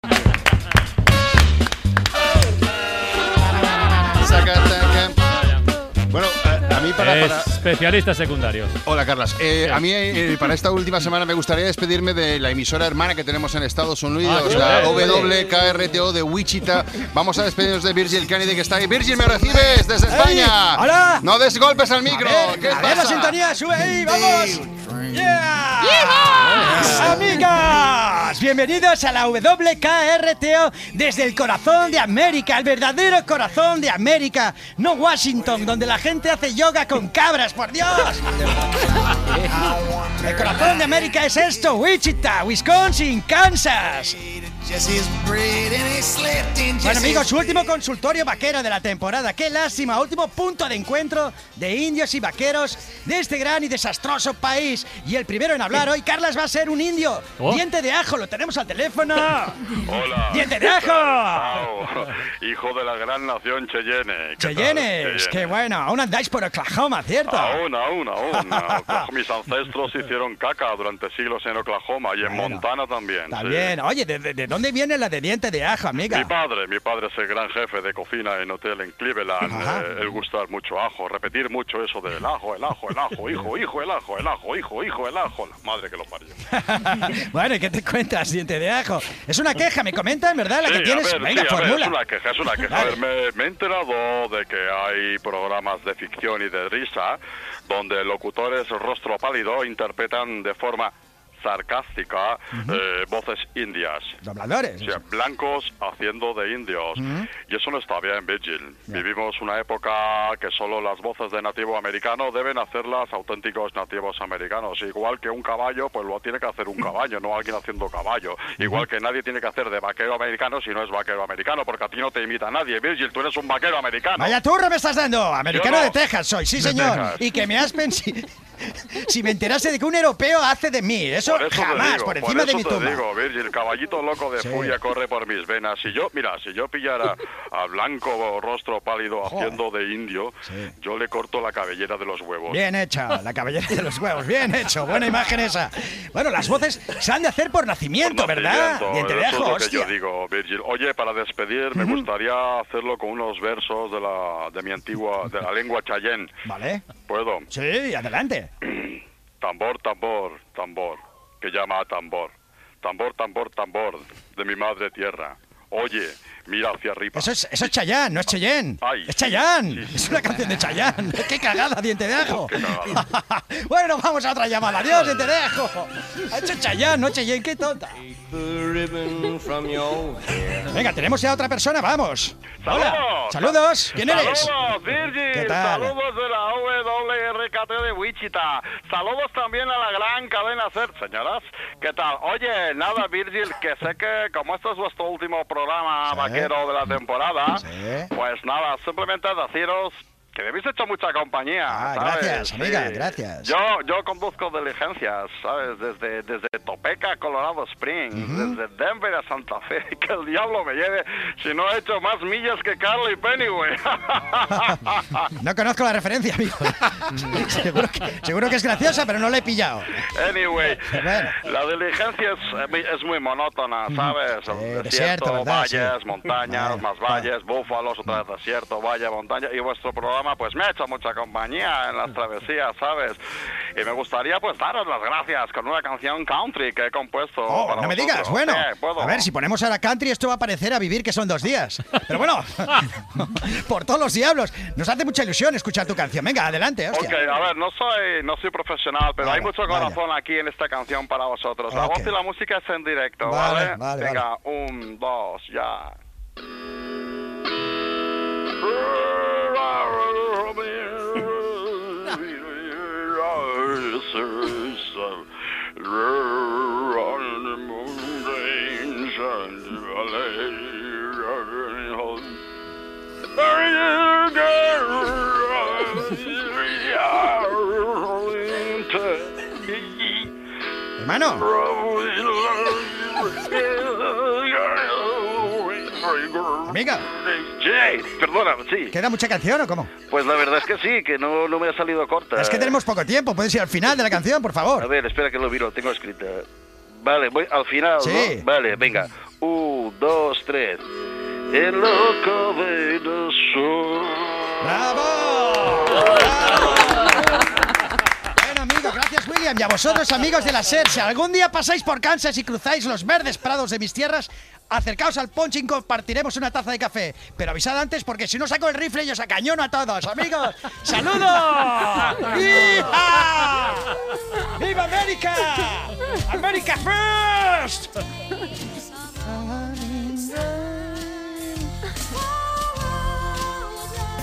Bueno, a mí para... Especialistas secundarios. Hola, Carlas. A mí para esta última semana me gustaría despedirme de la emisora hermana que tenemos en Estados Unidos, la WKRTO de Wichita. Vamos a despedirnos de Virgil Kennedy, que está ahí. Virgil, ¿me recibes desde España? ¡Hola! No des golpes al micro. A ver la sintonía, sube ahí, vamos. ¡Yeah! Amigas, bienvenidos a la WKRTO desde el corazón de América, el verdadero corazón de América, no Washington, donde la gente hace yoga con cabras, por Dios. El corazón de América es esto: Wichita, Wisconsin, Kansas. Bueno, amigos, su último consultorio vaquero de la temporada. Qué lástima, último punto de encuentro de indios y vaqueros de este gran y desastroso país. Y el primero en hablar hoy, Carlas, va a ser un indio. Diente de ajo, lo tenemos al teléfono. Hola. ¡Diente de ajo! Hijo de la gran nación Cheyenne. Cheyennes, qué bueno. Aún andáis por Oklahoma, ¿cierto? Aún. Mis ancestros hicieron caca durante siglos en Oklahoma y en Montana también. También. Sí. Oye, ¿de dónde viene la de diente de ajo, amiga? Mi padre es el gran jefe de cocina en hotel en Cleveland. Él gustar mucho ajo, repetir mucho eso del ajo, el ajo, hijo, el ajo, el ajo. La madre que lo parió. Bueno, ¿y qué te cuentas, diente de ajo? Es una queja, me comentan, ¿verdad? La que tienes. Venga, formula. Es una queja. A ver, me he enterado de que hay programas de ficción y de risa donde locutores rostro pálido interpretan de forma sarcástica voces indias. Dobladores. O sea, blancos haciendo de indios. Y eso no está bien, Virgil. Vivimos una época que solo las voces de nativo americano deben hacerlas auténticos nativos americanos. Igual que un caballo, pues lo tiene que hacer un caballo, no alguien haciendo caballo. Igual que nadie tiene que hacer de vaquero americano si no es vaquero americano, porque a ti no te imita nadie, Virgil. Tú eres un vaquero americano. Vaya turro me estás dando. Americano Yo no. de Texas soy, sí, señor. Texas. Y que me has pensado... Si me enterase de que un europeo hace de mí, eso jamás, por encima de mi tumba. Por eso te digo, Virgil, caballito loco de furia corre por mis venas. Si yo pillara a blanco rostro pálido haciendo de indio, yo le corto la cabellera de los huevos. Bien hecho, la cabellera de los huevos, bien hecho, buena imagen esa. Bueno, las voces se han de hacer por nacimiento, ¿verdad? Diente de ajo, eso es lo que hostia. yo digo, Virgil. Oye, para despedir, me gustaría hacerlo con unos versos de mi antigua, de la lengua Chayén. ¿Vale? ¿Puedo? Sí, adelante. Tambor, tambor, tambor, que llama a tambor. Tambor, tambor, tambor, de mi madre tierra. Oye, mira hacia arriba. Eso es Chayanne, no es Cheyenne. Ay, es Chayanne. sí. Es una canción de Chayanne. ¡Qué cagada, diente de ajo! Qué cagada. Bueno, vamos a otra llamada. Adiós, diente de ajo. Ha hecho Chayanne, no Cheyenne, qué tonta. Venga, tenemos ya a otra persona, vamos. ¡Saludos! Hola. Saludos. ¿Quién eres? ¡Saludos, Virgil! ¿Qué tal? ¡Saludos de la WRKT de Wichita! ¡Saludos también a la gran cadena SER! Señoras, ¿qué tal? Oye, nada, Virgil, que sé que como este es vuestro último programa vaquero de la temporada, pues nada, simplemente deciros que me habéis hecho mucha compañía, ¿sabes? Gracias, amiga, gracias. Yo conduzco diligencias, ¿sabes? Desde Topeka, Colorado Springs, desde Denver a Santa Fe, que el diablo me lleve si no he hecho más millas que Carly Pennyway. No conozco la referencia, amigo. seguro que es graciosa, pero no la he pillado. Anyway, Bueno. la diligencia es muy monótona, ¿sabes? Desierto, ¿verdad? valles, Sí. montañas, más valles, búfalos, otra vez desierto, valle, montaña. Y vuestro programa pues me ha hecho mucha compañía en las travesías, ¿sabes? Y me gustaría pues daros las gracias con una canción country que he compuesto para no me vosotros. digas, bueno. ¿Puedo? A ver, si ponemos a la country esto va a parecer a vivir que son 2 días. Pero bueno, por todos los diablos, nos hace mucha ilusión escuchar tu canción. Venga, adelante, hostia. Ok, a ver, no soy profesional, pero hay mucho corazón aquí en esta canción para vosotros. La voz y la música es en directo, ¿vale? Venga, 1, 2, ya. Hermano. Amiga. Jay, perdona, sí. ¿Queda mucha canción o cómo? Pues la verdad es que sí, que no me ha salido corta. Es que tenemos poco tiempo, puedes ir al final de la canción, por favor. A ver, espera que lo miro, tengo escrita. Vale, voy al final, Sí. ¿no? Vale, venga. 1, Street, en loco de sur. ¡Bravo! Bueno, amigos, gracias, William. Y a vosotros, amigos de la SER, si algún día pasáis por Kansas y cruzáis los verdes prados de mis tierras, acercaos al Punch y compartiremos una taza de café. Pero avisad antes, porque si no saco el rifle y os acañono a todos. Amigos, ¡saludos! ¡Viva! ¡Viva América! ¡América first!